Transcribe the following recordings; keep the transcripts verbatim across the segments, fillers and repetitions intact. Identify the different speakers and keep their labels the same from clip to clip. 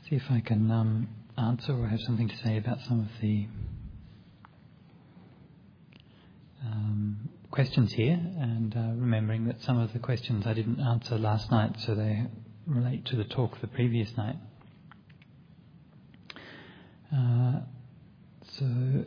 Speaker 1: See if I can um, answer or have something to say about some of the um, questions here, and uh, remembering that some of the questions I didn't answer last night, so they relate to the talk the previous night. Uh, so,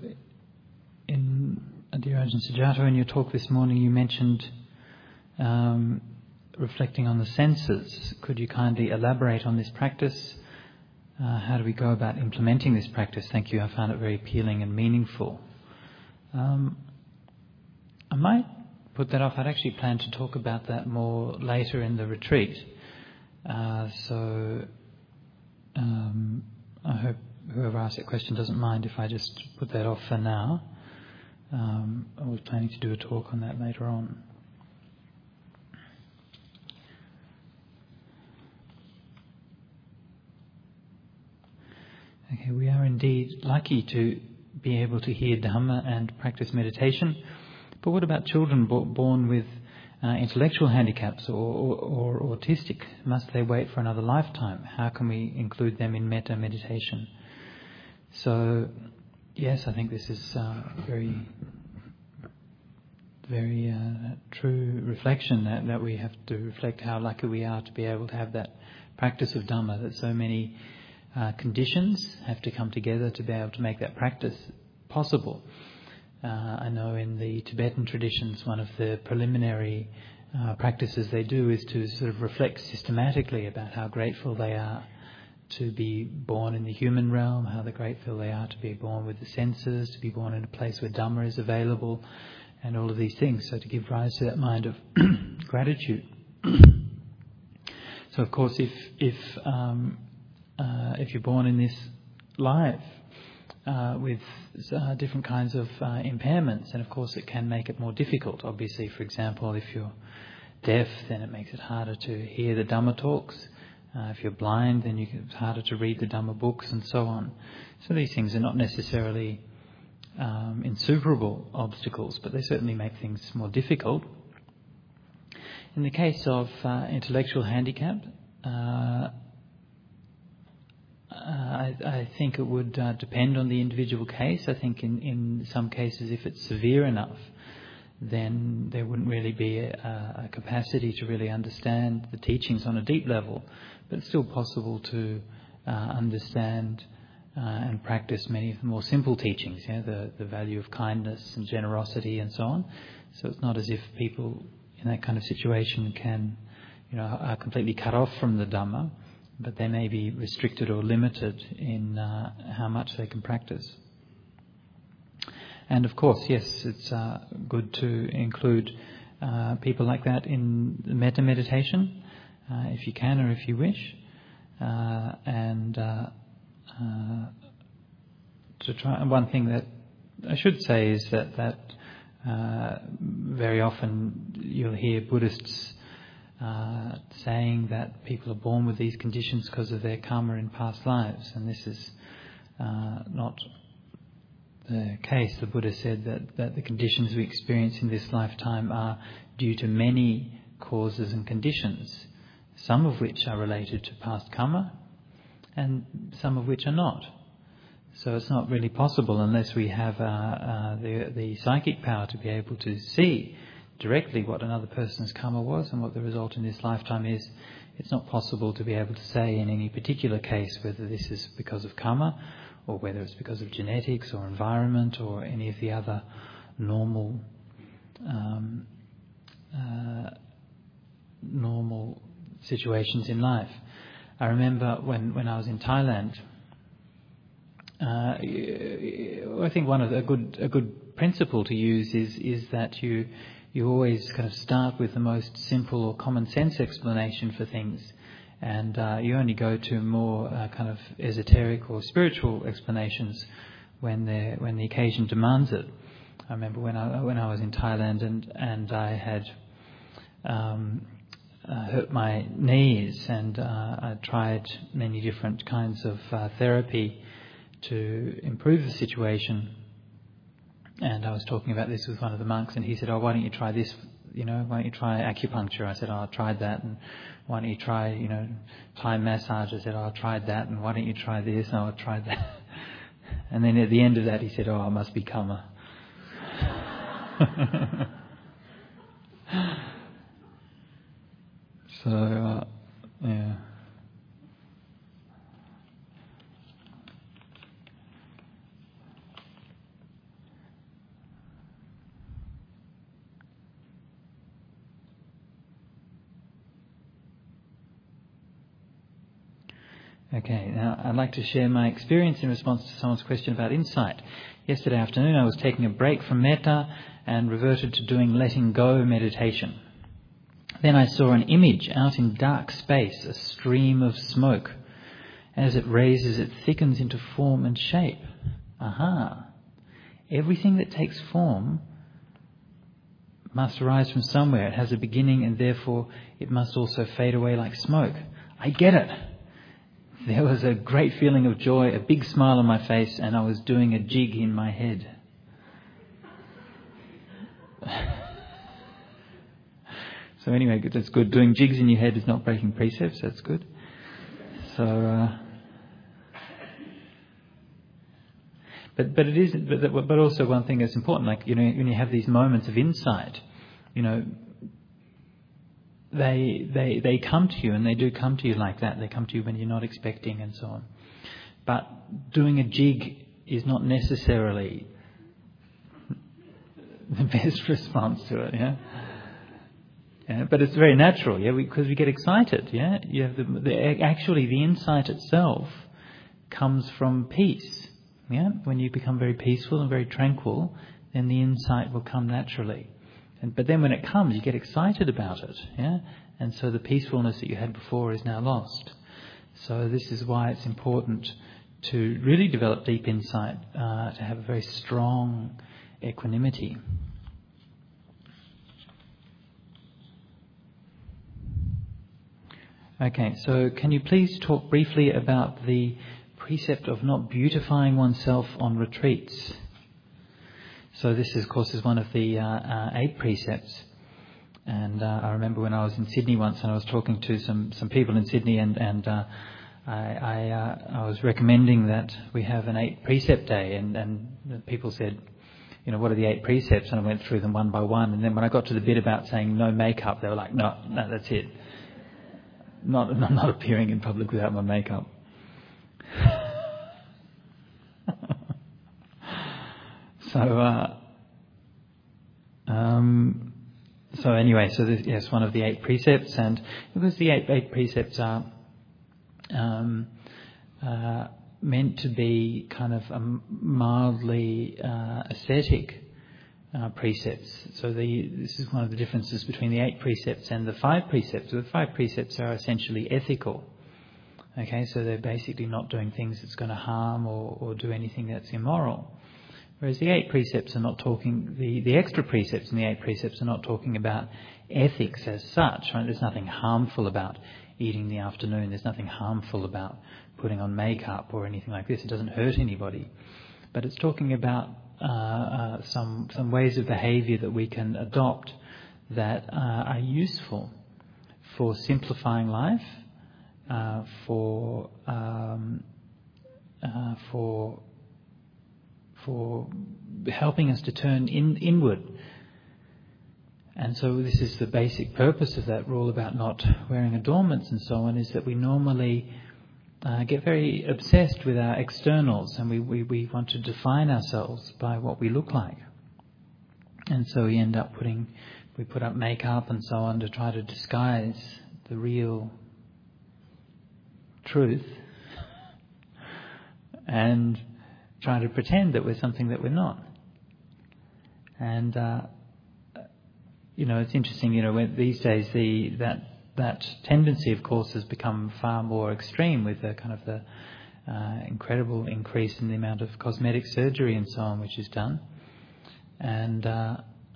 Speaker 1: in Dear Ajahn Sujato, in your talk this morning, you mentioned um, reflecting on the senses. Could you kindly elaborate on this practice? Uh, how do we go about implementing this practice? Thank you. I found it very appealing and meaningful. Um, I might put that off. I'd actually planned to talk about that more later in the retreat. Uh, so um, I hope whoever asked that question doesn't mind if I just put that off for now. Um, I was planning to do a talk on that later on. Okay, we are indeed lucky to be able to hear Dhamma and practice meditation. But what about children bo- born with uh, intellectual handicaps or, or, or autistic? Must they wait for another lifetime? How can we include them in metta meditation? So, yes, I think this is uh, very, very uh, true reflection that, that we have to reflect how lucky we are to be able to have that practice of Dhamma, that so many Uh, conditions have to come together to be able to make that practice possible. Uh, I know in the Tibetan traditions, one of the preliminary uh, practices they do is to sort of reflect systematically about how grateful they are to be born in the human realm, how grateful they are to be born with the senses, to be born in a place where Dhamma is available, and all of these things. So to give rise to that mind of gratitude. So of course, if if um, Uh, if you're born in this life uh, with uh, different kinds of uh, impairments, and of course it can make it more difficult. Obviously, for example, if you're deaf, then it makes it harder to hear the Dhamma talks. Uh, if you're blind, then you can, it's harder to read the Dhamma books and so on. So these things are not necessarily um, insuperable obstacles, but they certainly make things more difficult. In the case of uh, intellectual handicap, uh, Uh, I, I think it would uh, depend on the individual case. I think in, in some cases, if it's severe enough, then there wouldn't really be a, a capacity to really understand the teachings on a deep level. But it's still possible to uh, understand uh, and practice many of the more simple teachings, yeah, the, the value of kindness and generosity and so on. So it's not as if people in that kind of situation can, you know, are completely cut off from the Dhamma, but they may be restricted or limited in uh, how much they can practice. And of course, yes, it's uh, good to include uh, people like that in the metta meditation, uh, if you can or if you wish. Uh, and uh, uh, to try, one thing that I should say is that, that uh, very often you'll hear Buddhists Uh, saying that people are born with these conditions because of their karma in past lives, and this is uh, not the case. The Buddha said that, that the conditions we experience in this lifetime are due to many causes and conditions, some of which are related to past karma and some of which are not. So it's not really possible unless we have uh, uh, the, the psychic power to be able to see directly what another person's karma was and what the result in this lifetime is. It's not possible to be able to say in any particular case whether this is because of karma or whether it's because of genetics or environment or any of the other normal um, uh, normal situations in life. I remember when, when I was in Thailand, uh, I think one of the, a good a good principle to use is is that you You always kind of start with the most simple or common sense explanation for things, and uh, you only go to more uh, kind of esoteric or spiritual explanations when the when the occasion demands it. I remember when I when I was in Thailand and and I had um, uh, hurt my knees, and uh, I tried many different kinds of uh, therapy to improve the situation. and I was talking about this with one of the monks, and he said, "Oh, why don't you try this? You know, why don't you try acupuncture?" I said, "Oh, I tried that." And why don't you try, you know, Thai massage? I said, "Oh, I tried that." And why don't you try this? Oh, I tried that. And then at the end of that, he said, "Oh, I must become a." So, uh, yeah. Okay, now I'd like to share my experience in response to someone's question about insight. Yesterday afternoon I was taking a break from metta and reverted to doing letting go meditation. Then I saw an image out in dark space, a stream of smoke. As it raises, it thickens into form and shape. Aha! Everything that takes form must arise from somewhere. It has a beginning, and therefore it must also fade away like smoke. I get it! There was a great feeling of joy, a big smile on my face, and I was doing a jig in my head. So anyway, that's good. Doing jigs in your head is not breaking precepts. That's good. So, uh, but but it is. But but also one thing that's important, like you know, when you have these moments of insight, you know, they they they come to you, and they do come to you like that. They come to you when you're not expecting, and so on. But doing a jig is not necessarily the best response to it. Yeah. Yeah, but it's very natural, yeah, because we, we get excited, yeah. You have the, the actually the insight itself comes from peace, yeah. When you become very peaceful and very tranquil, then the insight will come naturally. And but then when it comes, you get excited about it, yeah. And so the peacefulness that you had before is now lost. So this is why it's important to really develop deep insight, uh, to have a very strong equanimity. Okay, so can you please talk briefly about the precept of not beautifying oneself on retreats? So this, is, of course, is one of the uh, uh, eight precepts. And uh, I remember when I was in Sydney once, and I was talking to some, some people in Sydney, and, and uh, I I, uh, I was recommending that we have an eight precept day, and, and people said, you know, what are the eight precepts? And I went through them one by one. And then when I got to the bit about saying no makeup, they were like, no, no, that's it. Not, not appearing in public without my makeup. so, uh, um, so anyway, so this, yes, one of the eight precepts, and because the eight, eight precepts are um, uh, meant to be kind of a mildly uh, ascetic Uh, precepts. So the, this is one of the differences between the eight precepts and the five precepts. The five precepts are essentially ethical. Okay, so they're basically not doing things that's going to harm or, or do anything that's immoral. Whereas the eight precepts are not talking, the, the extra precepts in the eight precepts are not talking about ethics as such. Right? There's nothing harmful about eating in the afternoon. There's nothing harmful about putting on makeup or anything like this. It doesn't hurt anybody. But it's talking about Uh, uh, some some ways of behaviour that we can adopt that uh, are useful for simplifying life, uh, for um, uh, for for helping us to turn in, inward. And so this is the basic purpose of that rule about not wearing adornments and so on, is that we normally Uh, get very obsessed with our externals, and we, we, we want to define ourselves by what we look like. And so we end up putting, we put up makeup and so on to try to disguise the real truth and try to pretend that we're something that we're not. And, uh, you know, it's interesting, you know, when these days the that That tendency, of course, has become far more extreme with the kind of the uh, incredible increase in the amount of cosmetic surgery and so on which is done. And uh,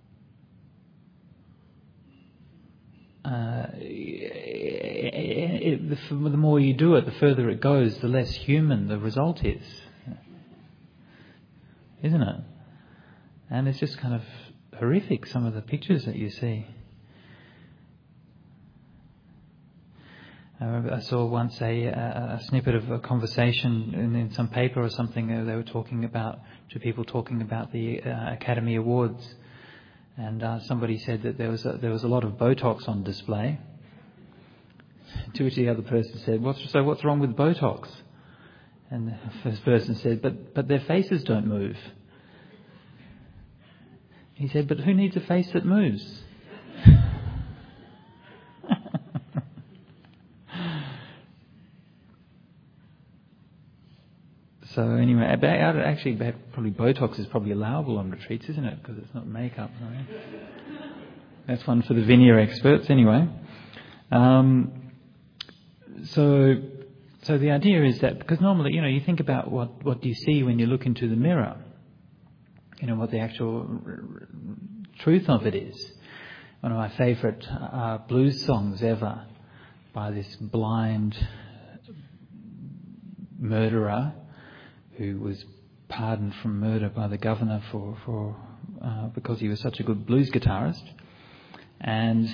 Speaker 1: uh, it, it, the, the more you do it, the further it goes, the less human the result is. Isn't it? And it's just kind of horrific, some of the pictures that you see. I remember I saw once a, a, a snippet of a conversation in, in some paper or something. Uh, they were talking about, to people talking about the uh, Academy Awards, and uh, somebody said that there was a, there was a lot of Botox on display. To which the other person said, "What's so? What's wrong with Botox?" And the first person said, "But but their faces don't move." He said, "But who needs a face that moves?" So anyway, actually, probably Botox is probably allowable on retreats, isn't it? Because it's not makeup. Right? That's one for the veneer experts, anyway. Um, so, so the idea is that because normally, you know, you think about what what do you see when you look into the mirror. You know what the actual r- r- truth of it is. One of my favourite uh, blues songs ever, by this blind murderer who was pardoned from murder by the governor for, for uh, because he was such a good blues guitarist. And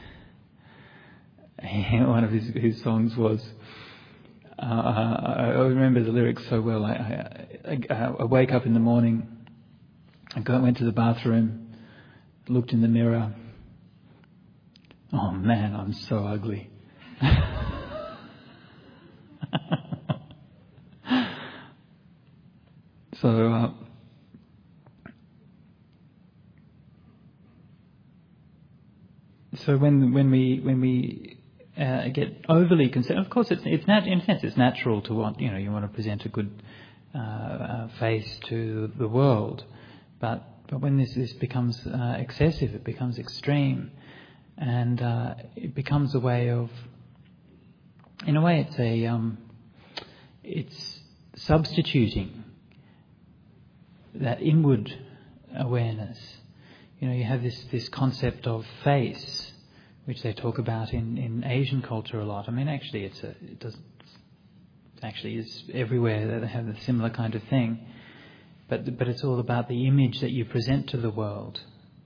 Speaker 1: one of his, his songs was, uh, I remember the lyrics so well. I, I, I wake up in the morning, I go, went to the bathroom, looked in the mirror. Oh man, I'm so ugly. So, uh, so when when we when we uh, get overly concerned, of course, it's it's nat- in a sense it's natural to want, you know, you want to present a good uh, uh, face to the world, but but when this this becomes uh, excessive, it becomes extreme, and uh, it becomes a way of, in a way, it's a um, it's substituting that inward awareness. You know, you have this, this concept of face, which they talk about in, in Asian culture a lot. I mean, actually, it's a, it does it actually is everywhere that they have a similar kind of thing. But but it's all about the image that you present to the world.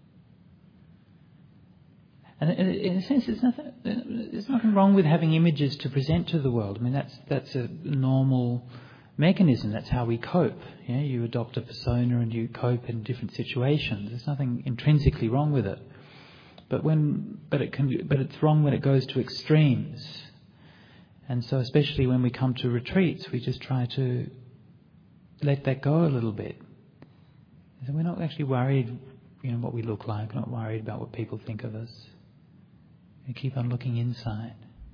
Speaker 1: And in a sense, there's nothing there's nothing wrong with having images to present to the world. I mean, that's that's a normal mechanism. That's how we cope. Yeah, you adopt a persona and you cope in different situations. There's nothing intrinsically wrong with it. But when, but it can, but it's wrong when it goes to extremes. And so, especially when we come to retreats, we just try to let that go a little bit. So we're not actually worried, you know, what we look like. We're not worried about what people think of us. We keep on looking inside.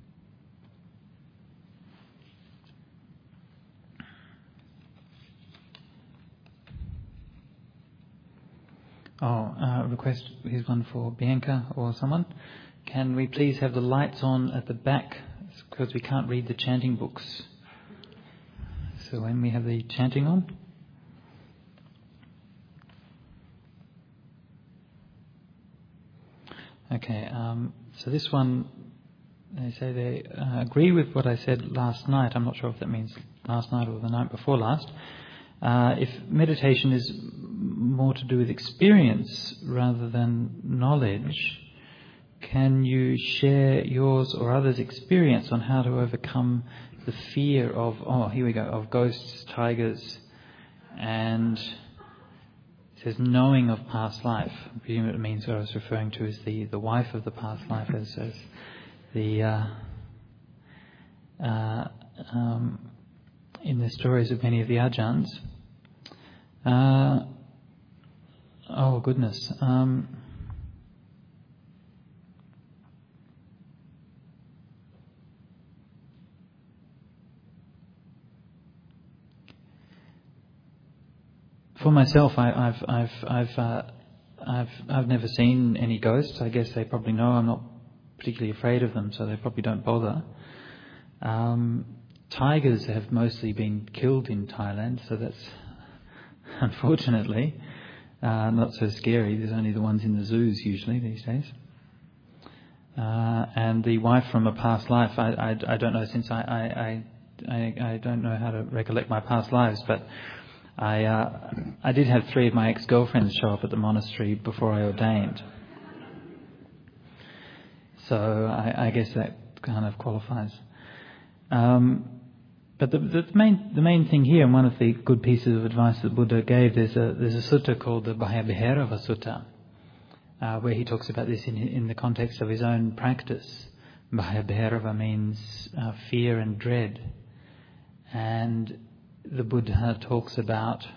Speaker 1: Oh, uh, request, here's one for Bianca or someone. Can we please have the lights on at the back, because we can't read the chanting books. So when we have the chanting on. Okay, um, so this one, they say they uh, agree with what I said last night. I'm not sure if that means last night or the night before last. Uh, if meditation is more to do with experience rather than knowledge, can you share yours or others' experience on how to overcome the fear of, oh, here we go, of ghosts, tigers, and it says knowing of past life. I presume it means what I was referring to as the, the wife of the past life, as, as the uh, uh, um, in the stories of many of the Ajahns. Uh, oh goodness. Um, for myself, I, I've I've I've uh, I've I've never seen any ghosts. I guess they probably know I'm not particularly afraid of them, so they probably don't bother. Um, tigers have mostly been killed in Thailand, so that's unfortunately uh, not so scary. There's only the ones in the zoos usually these days. Uh, and the wife from a past life, I, I, I don't know, since I, I, I, I don't know how to recollect my past lives, but I uh, I did have three of my ex-girlfriends show up at the monastery before I ordained. So I, I guess that kind of qualifies. Um, but the, the main the main thing here, and one of the good pieces of advice that Buddha gave, there's a there's a sutta called the Bhayabhirava Sutta, uh, where he talks about this in in the context of his own practice. Bhayabhirava means uh, fear and dread, and the Buddha talks about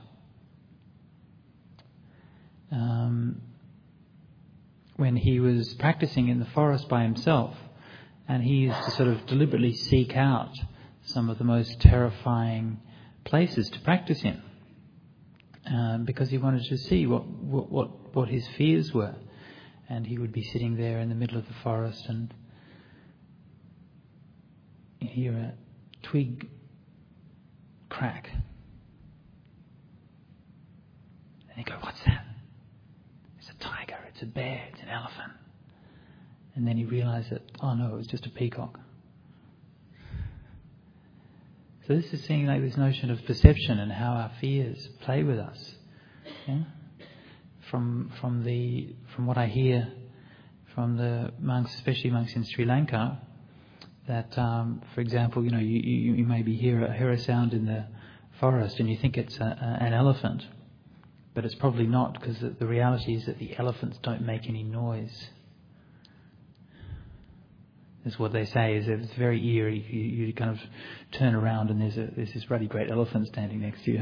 Speaker 1: um, when he was practicing in the forest by himself, and he used to sort of deliberately seek out some of the most terrifying places to practice in, um, because he wanted to see what, what what what his fears were. And he would be sitting there in the middle of the forest and hear a twig crack. And he'd go, "What's that?" "It's a tiger, it's a bear, it's an elephant." And then he realised that, oh no, it was just a peacock. So this is seeing like this notion of perception and how our fears play with us. Yeah? From from the from what I hear from the monks, especially monks in Sri Lanka, that um, for example, you know, you, you, you maybe hear a hear a sound in the forest and you think it's a, a, an elephant, but it's probably not, because the, the reality is that the elephants don't make any noise. That's what they say, is that it's very eerie. You, you kind of turn around and there's a there's this really great elephant standing next to you.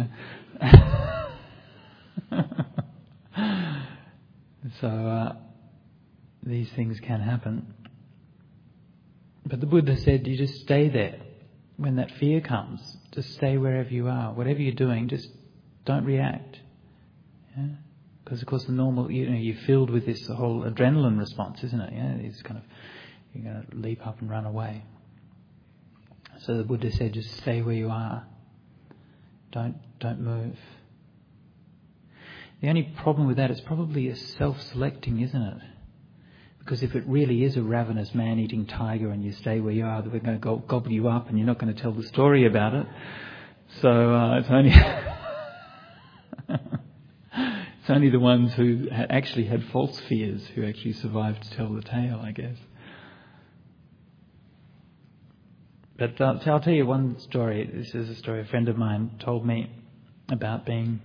Speaker 1: So uh, these things can happen. But the Buddha said, you just stay there. When that fear comes, just stay wherever you are. Whatever you're doing, just don't react. Yeah? Because of course the normal, you know, you're filled with this whole adrenaline response, isn't it? Yeah, it's kind of, you're going to leap up and run away. So the Buddha said, just stay where you are. Don't don't move. The only problem with that is probably a self-selecting, isn't it? Because if it really is a ravenous man-eating tiger and you stay where you are, we're going to go, gobble you up and you're not going to tell the story about it. So uh, it's only it's only the ones who had actually had false fears who actually survived to tell the tale, I guess. But uh, so I'll tell you one story. This is a story a friend of mine told me about being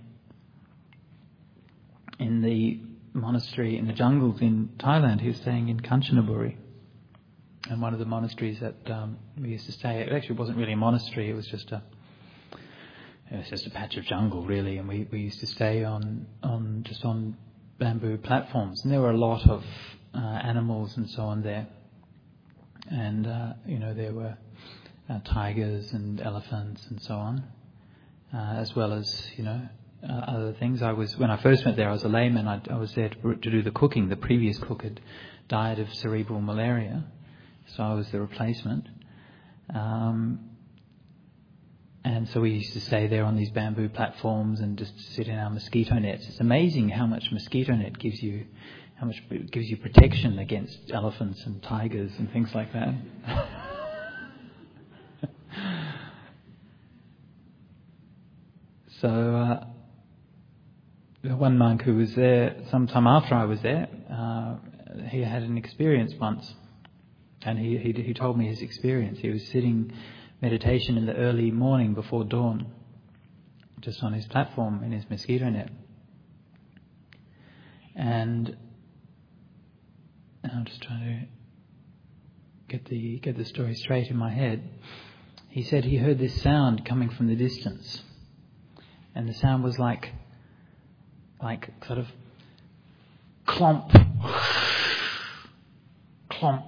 Speaker 1: in the monastery in the jungles in Thailand. He was staying in Kanchanaburi, and one of the monasteries that um, we used to stay at, it actually wasn't really a monastery, it was just a it was just a patch of jungle really, and we, we used to stay on, on just on bamboo platforms, and there were a lot of uh, animals and so on there, and uh, you know there were uh, tigers and elephants and so on, uh, as well as you know Uh, other things. I was when I first went there, I was a layman. I, I was there to, to do the cooking. The previous cook had died of cerebral malaria, so I was the replacement. Um, and so we used to stay there on these bamboo platforms and just sit in our mosquito nets. It's amazing how much mosquito net gives you, how much it gives you protection against elephants and tigers and things like that. so. Uh, One monk who was there sometime after I was there, uh, he had an experience once, and he, he he told me his experience. He was sitting meditation in the early morning before dawn, just on his platform in his mosquito net, and I'm just trying to get the get the story straight in my head. He said he heard this sound coming from the distance, and the sound was like. like sort of clomp, clomp,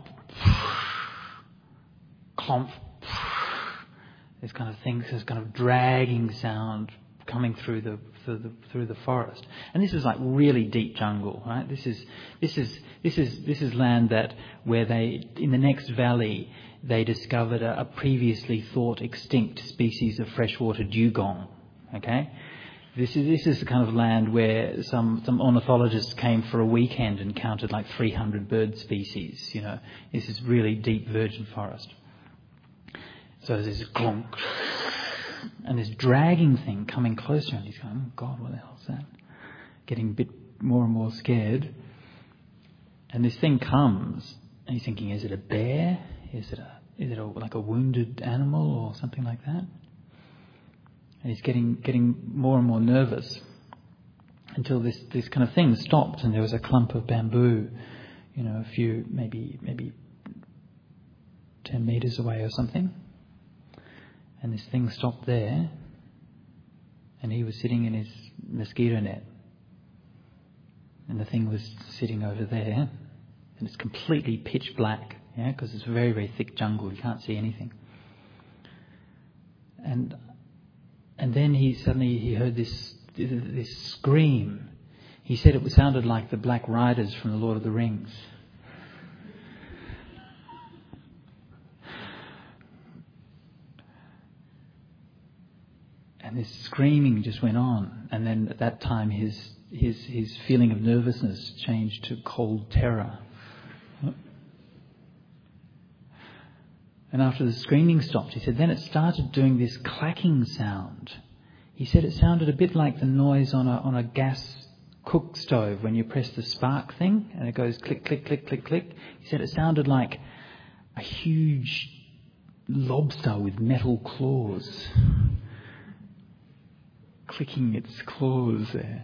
Speaker 1: clomp. This kind of thing, this kind of dragging sound coming through the through the through the forest. And this is like really deep jungle, right? This is this is this is this is land that where they in the next valley they discovered a, a previously thought extinct species of freshwater dugong. Okay. This is this is the kind of land where some, some ornithologists came for a weekend and counted like three hundred bird species. You know, this is really deep virgin forest. So there's this clonk, and this dragging thing coming closer, and he's going, oh God, what the hell is that? Getting a bit more and more scared. And this thing comes, and he's thinking, is it a bear? Is it a, is it a, like a wounded animal or something like that? And he's getting getting more and more nervous until this, this kind of thing stopped, and there was a clump of bamboo, you know, a few, maybe maybe ten metres away or something. And this thing stopped there, and he was sitting in his mosquito net. And the thing was sitting over there, and it's completely pitch black, yeah, because it's a very, very thick jungle. You can't see anything. And and then he suddenly he heard this this scream. He said it sounded like the Black Riders from the Lord of the Rings. And this screaming just went on, and then at that time his his his feeling of nervousness changed to cold terror. And after the screaming stopped, he said, then it started doing this clacking sound. He said it sounded a bit like the noise on a on a gas cook stove when you press the spark thing and it goes click, click, click, click, click. He said it sounded like a huge lobster with metal claws clicking its claws there.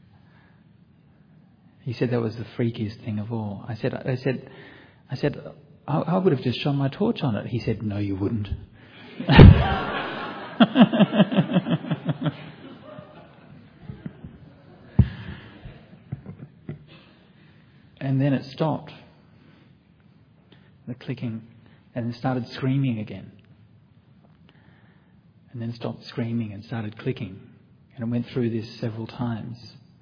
Speaker 1: He said that was the freakiest thing of all. I said, I said, I said, I, I would have just shone my torch on it. He said, no, you wouldn't. And then it stopped, the clicking, and it started screaming again. And then stopped screaming and started clicking. And it went through this several times.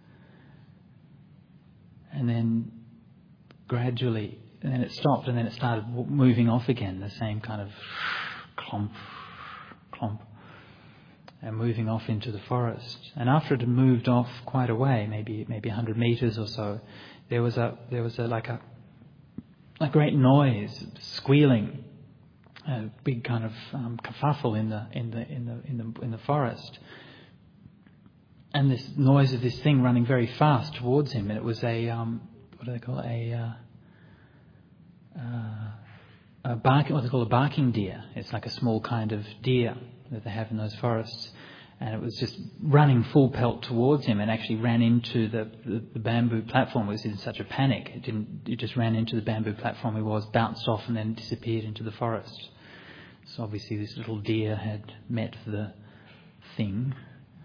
Speaker 1: And then gradually, and then it stopped, and then it started moving off again, the same kind of clomp, clomp, and moving off into the forest. And after it had moved off quite a way, maybe maybe a hundred meters or so, there was a there was a like a a great noise, squealing, a big kind of um, kerfuffle in the in the in the in the in the forest. And this noise of this thing running very fast towards him, and it was a um, what do they call it? A uh, uh, a barking, what they call a barking deer. It's like a small kind of deer that they have in those forests, and it was just running full pelt towards him, and actually ran into the, the, the bamboo platform. It was in such a panic, it didn't. It just ran into the bamboo platform he was, bounced off, and then disappeared into the forest. So obviously, this little deer had met the thing.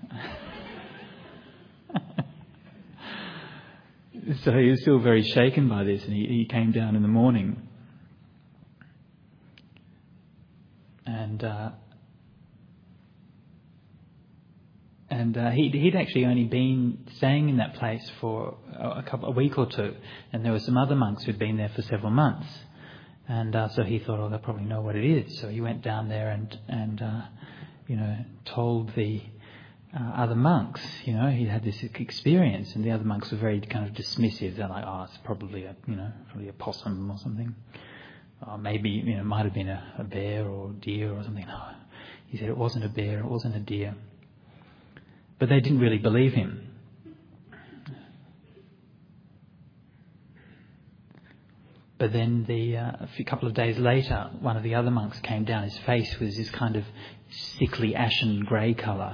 Speaker 1: So he was still very shaken by this, and he, he came down in the morning. And uh, and uh, he'd, he'd actually only been staying in that place for a, couple, a week or two, and there were some other monks who'd been there for several months. And uh, so he thought, oh, they'll probably know what it is. So he went down there and, and uh, you know, told the Uh, other monks, you know, he had this experience, and the other monks were very kind of dismissive. They're like, oh, it's probably a, you know, probably a possum or something. Or maybe, you know, it might have been a, a bear or deer or something. No, he said it wasn't a bear, it wasn't a deer. But they didn't really believe him. But then the uh, a few, couple of days later, one of the other monks came down. His face was this kind of sickly ashen grey colour.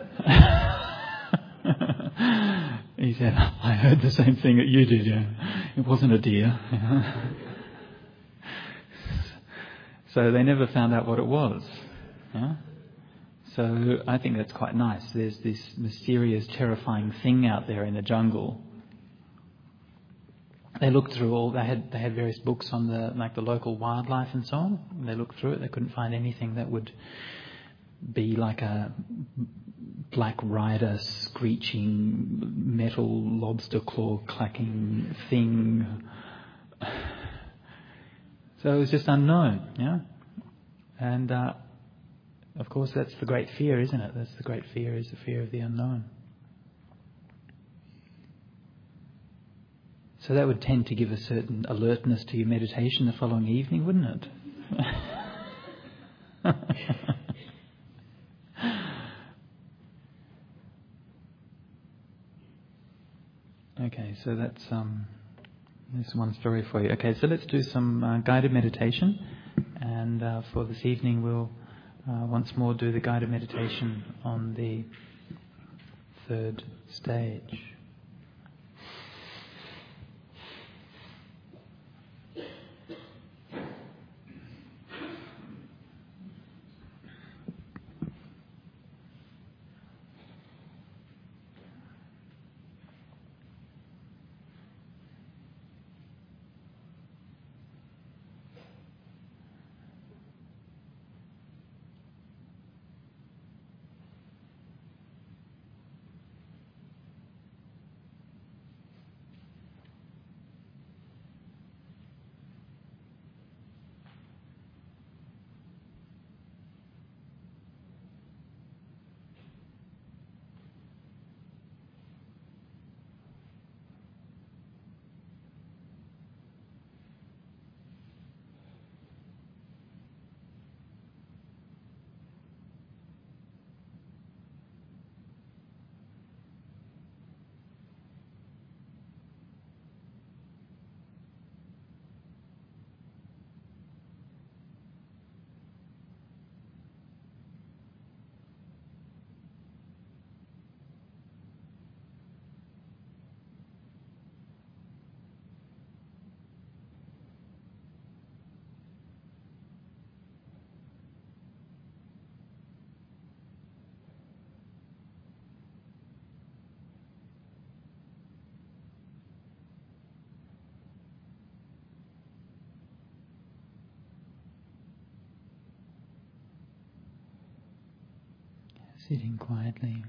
Speaker 1: He said, I heard the same thing that you did, yeah. It wasn't a deer. So they never found out what it was. Yeah? So I think that's quite nice. There's this mysterious, terrifying thing out there in the jungle. They looked through all, they had they had various books on the like the local wildlife and so on. They looked through it, they couldn't find anything that would be like a black rider screeching metal lobster claw clacking thing. So it was just unknown, yeah. And uh, of course that's the great fear, isn't it? That's the great fear, is the fear of the unknown. So that would tend to give a certain alertness to your meditation the following evening, wouldn't it? Okay, so that's um, there's one story for you. Okay, so let's do some uh, guided meditation, and uh, for this evening we'll uh, once more do the guided meditation on the third stage. Sitting quietly.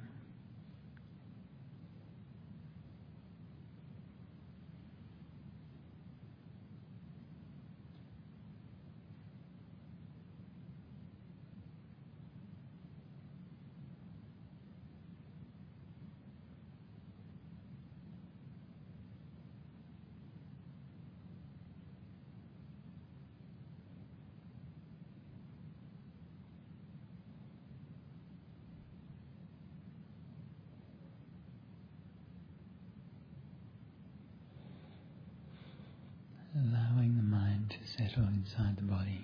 Speaker 1: Allowing the mind to settle inside the body.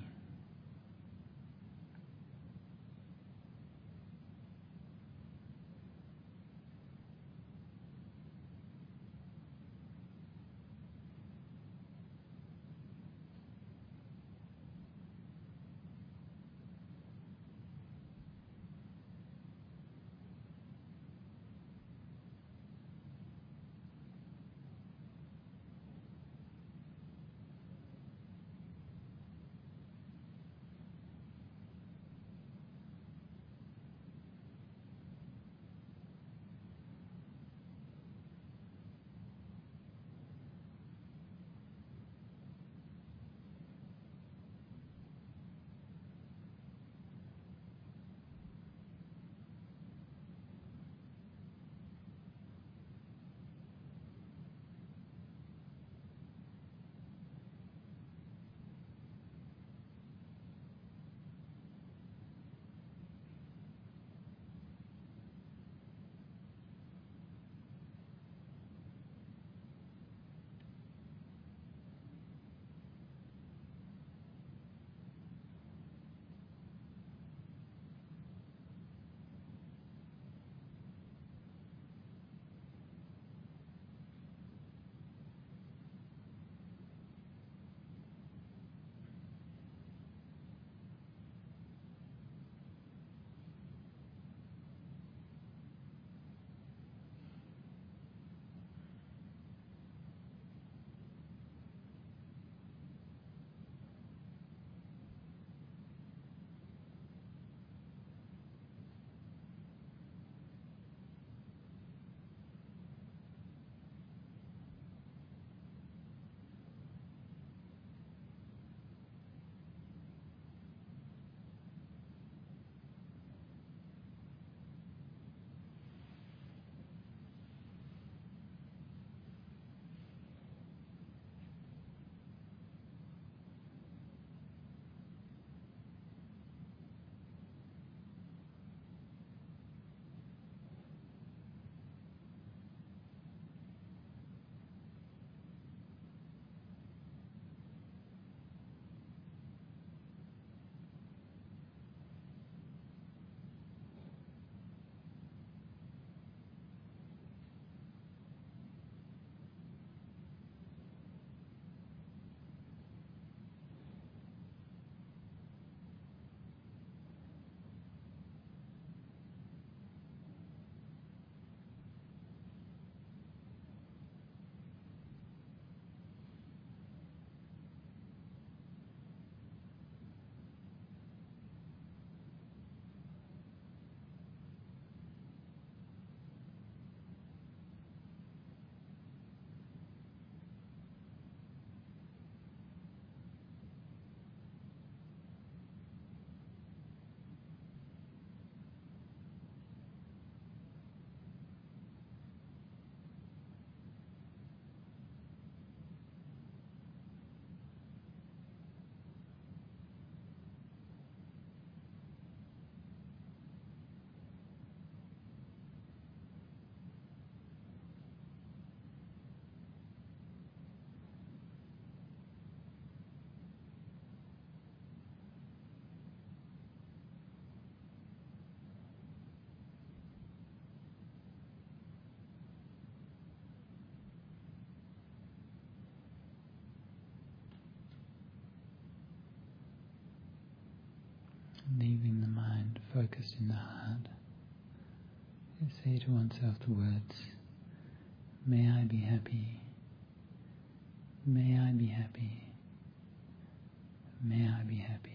Speaker 1: leaving the mind focused in the heart. You say to oneself the words, may I be happy, may I be happy, may I be happy.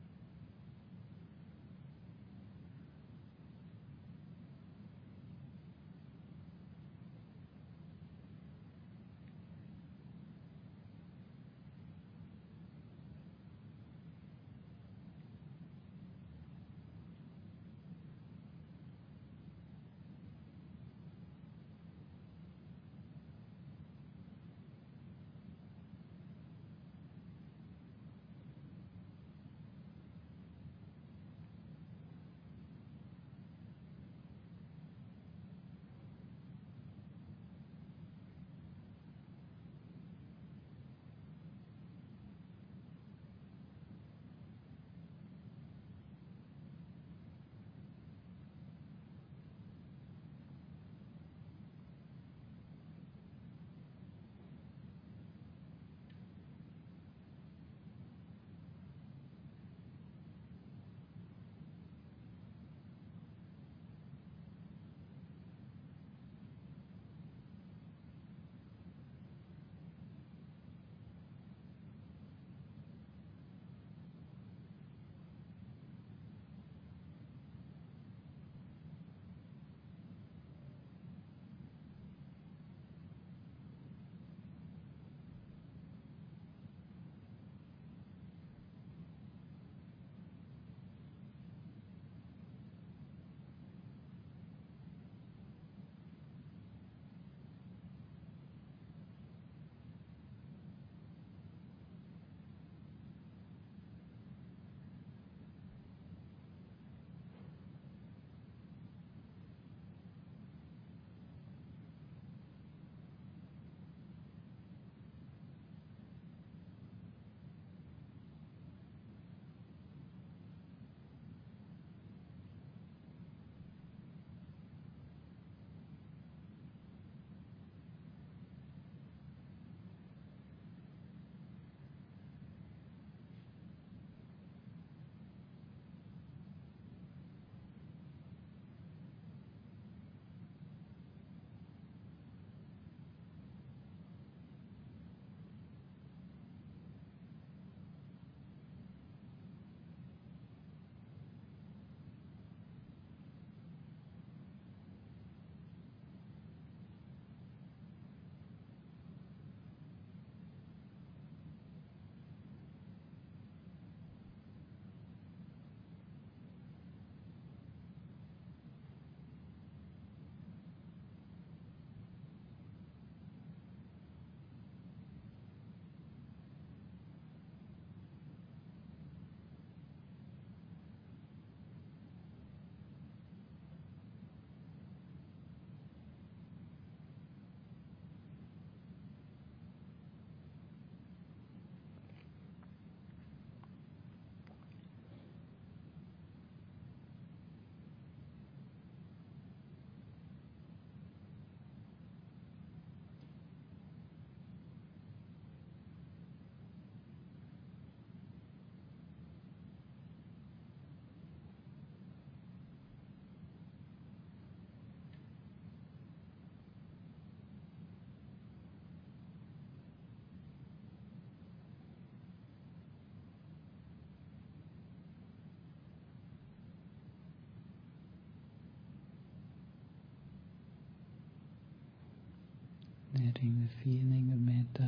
Speaker 1: Letting the feeling of metta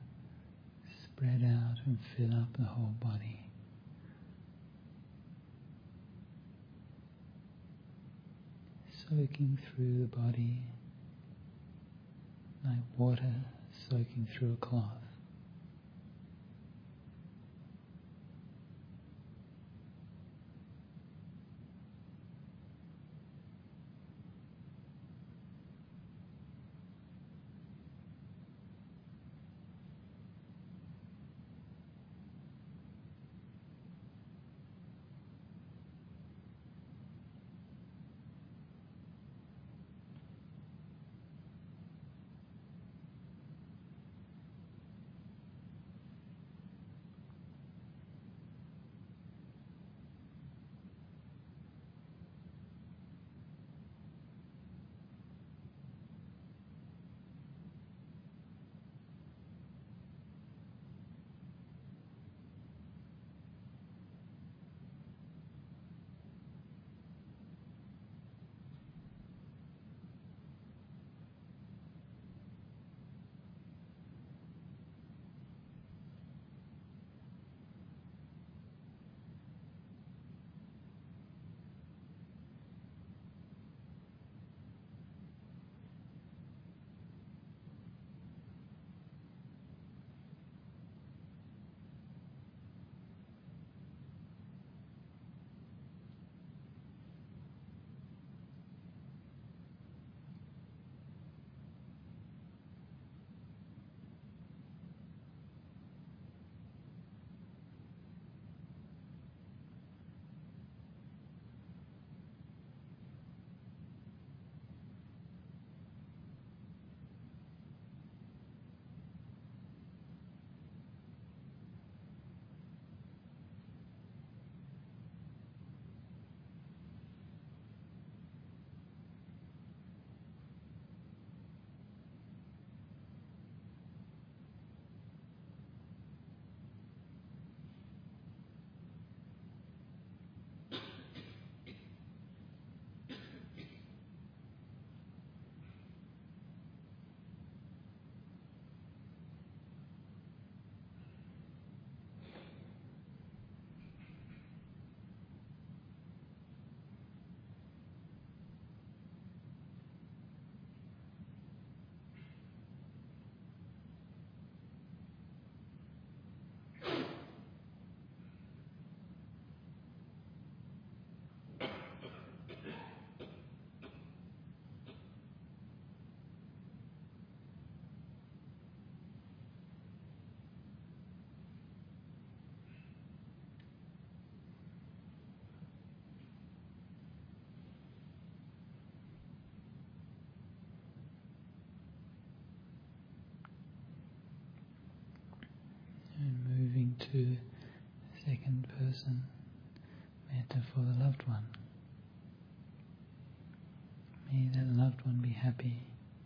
Speaker 1: spread out and fill up the whole body. Soaking through the body like water soaking through a cloth. to second person metta for the loved one. May that loved one be happy.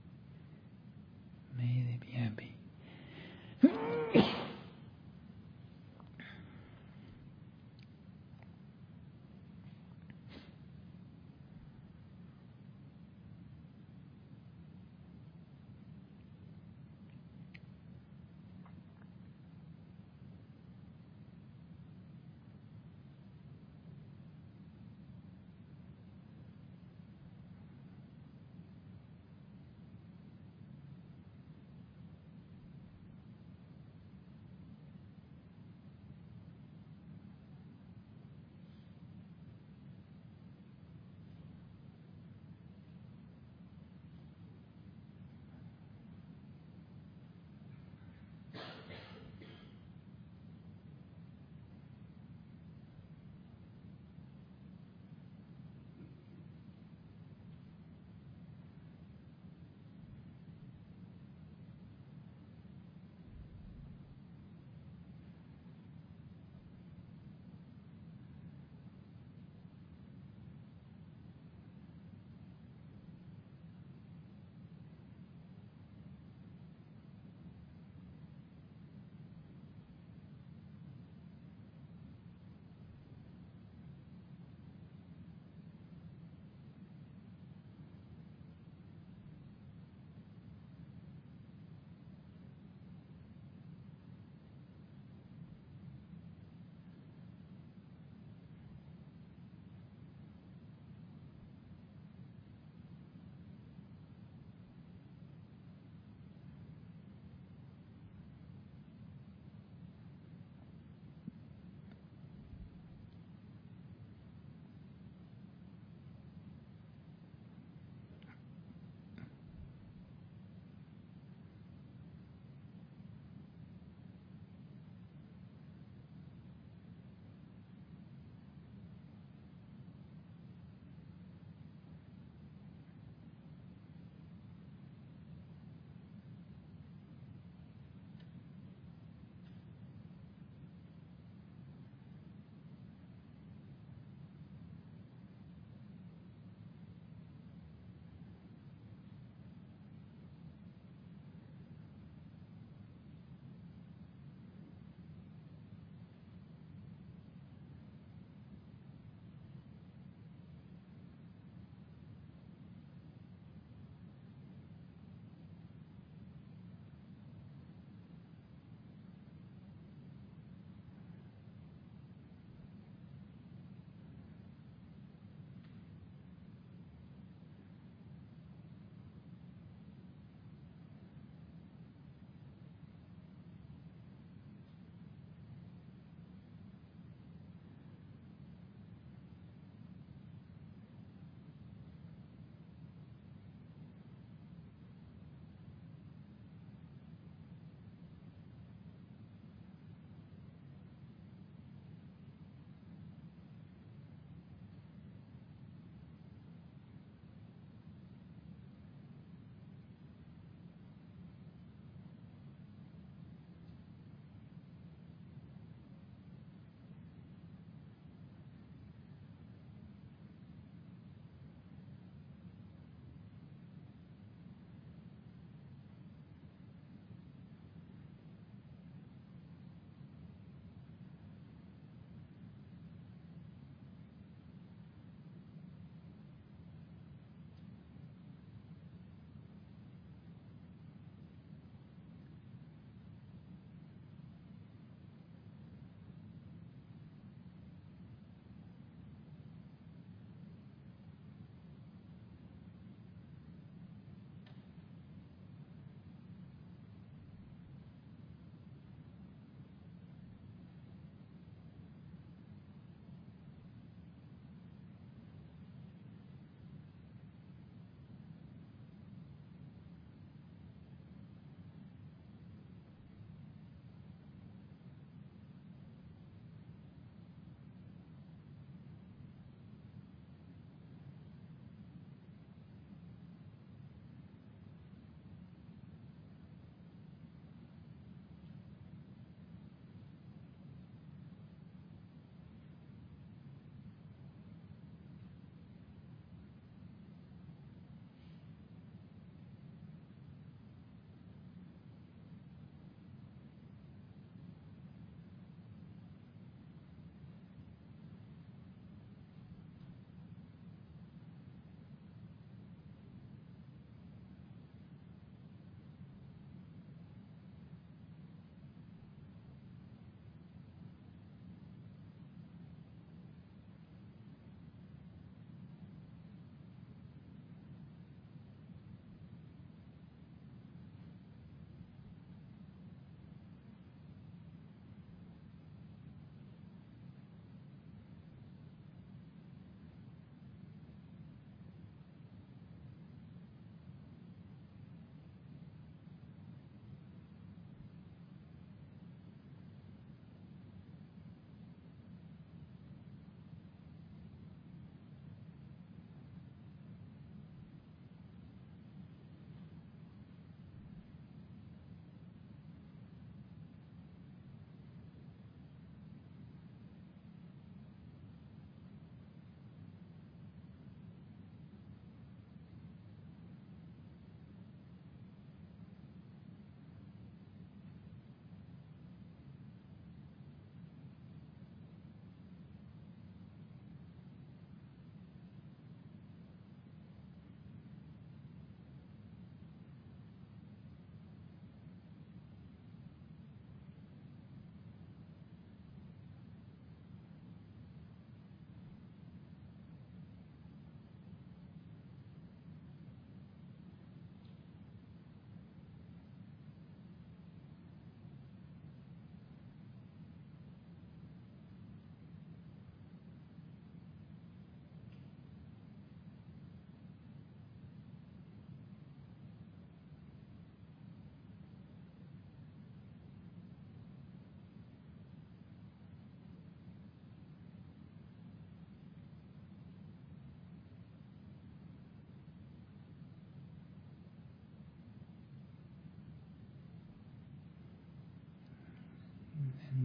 Speaker 1: May they be happy.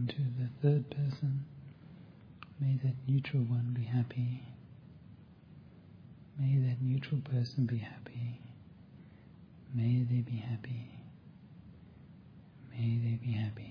Speaker 1: into the third person. May that neutral one be happy. May that neutral person be happy. May they be happy. May they be happy.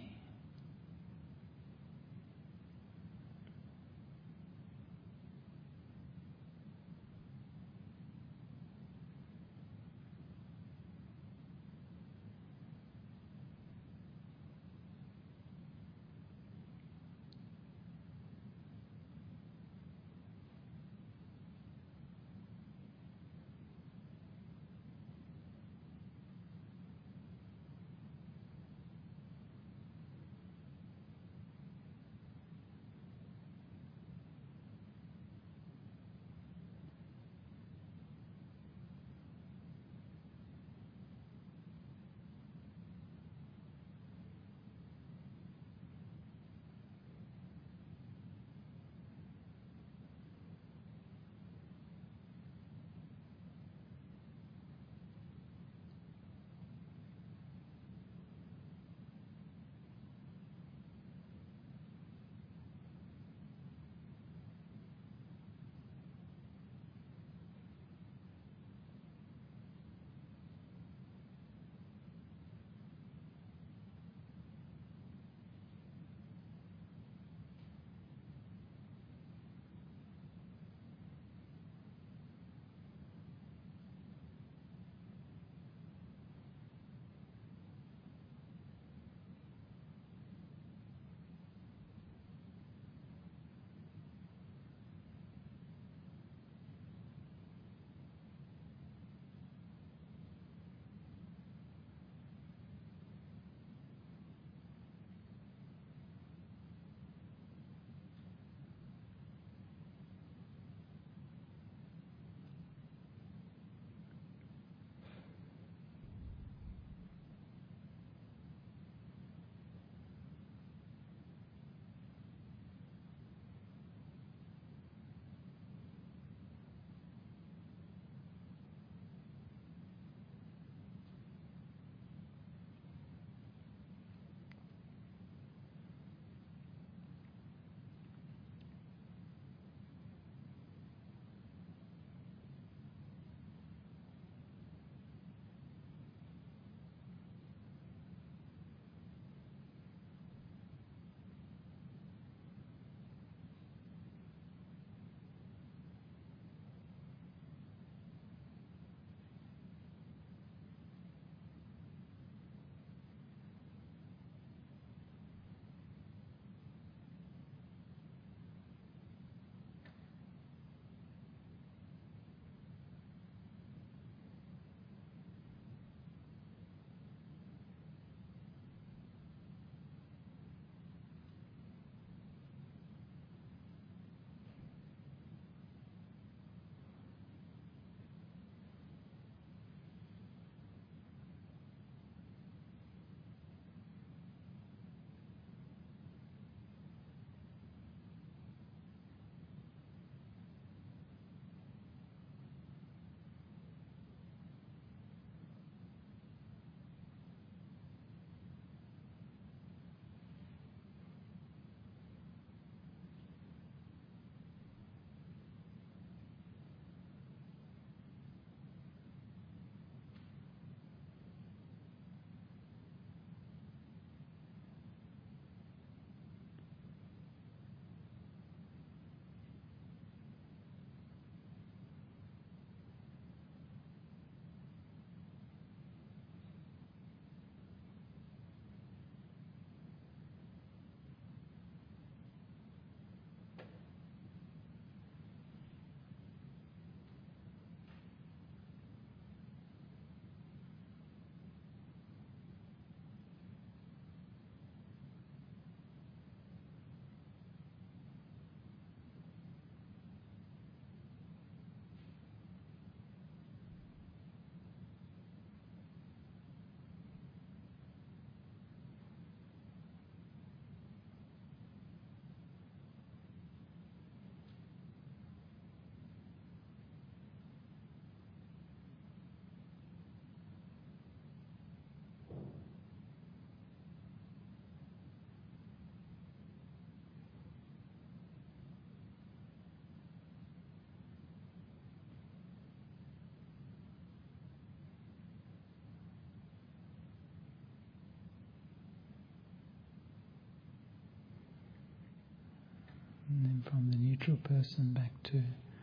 Speaker 1: And then from the neutral person back to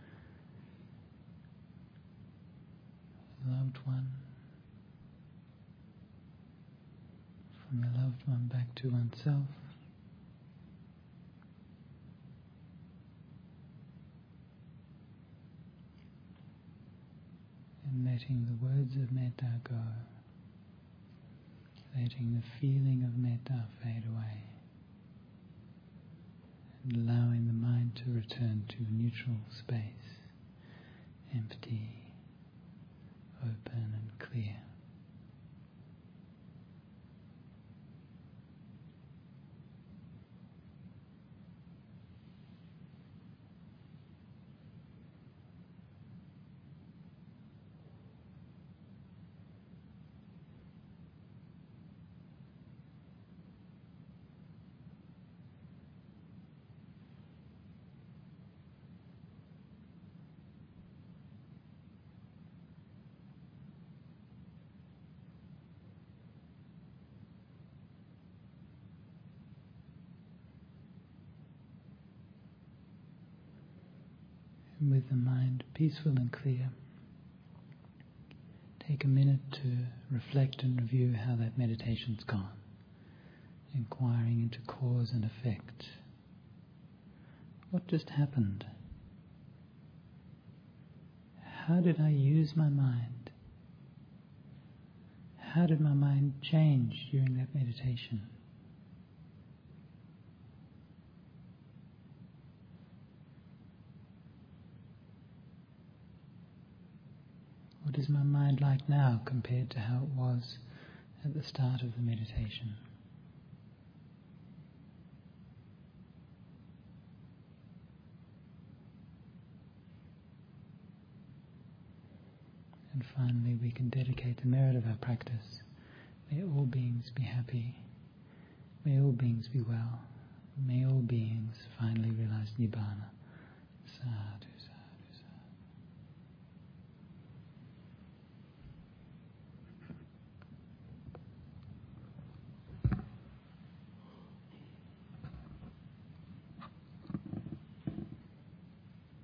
Speaker 1: a loved one. From the loved one back to oneself. And letting the words of metta go. Letting the feeling of metta fade away. And allowing the mind to return to a neutral space, empty, open and clear. And with the mind peaceful and clear, take a minute to reflect and review how that meditation's gone, inquiring into cause and effect. What just happened? How did I use my mind? How did my mind change during that meditation? What is my mind like now compared to how it was at the start of the meditation? And finally, we can dedicate the merit of our practice. May all beings be happy. May all beings be well. May all beings finally realize Nibbana. Sadhu.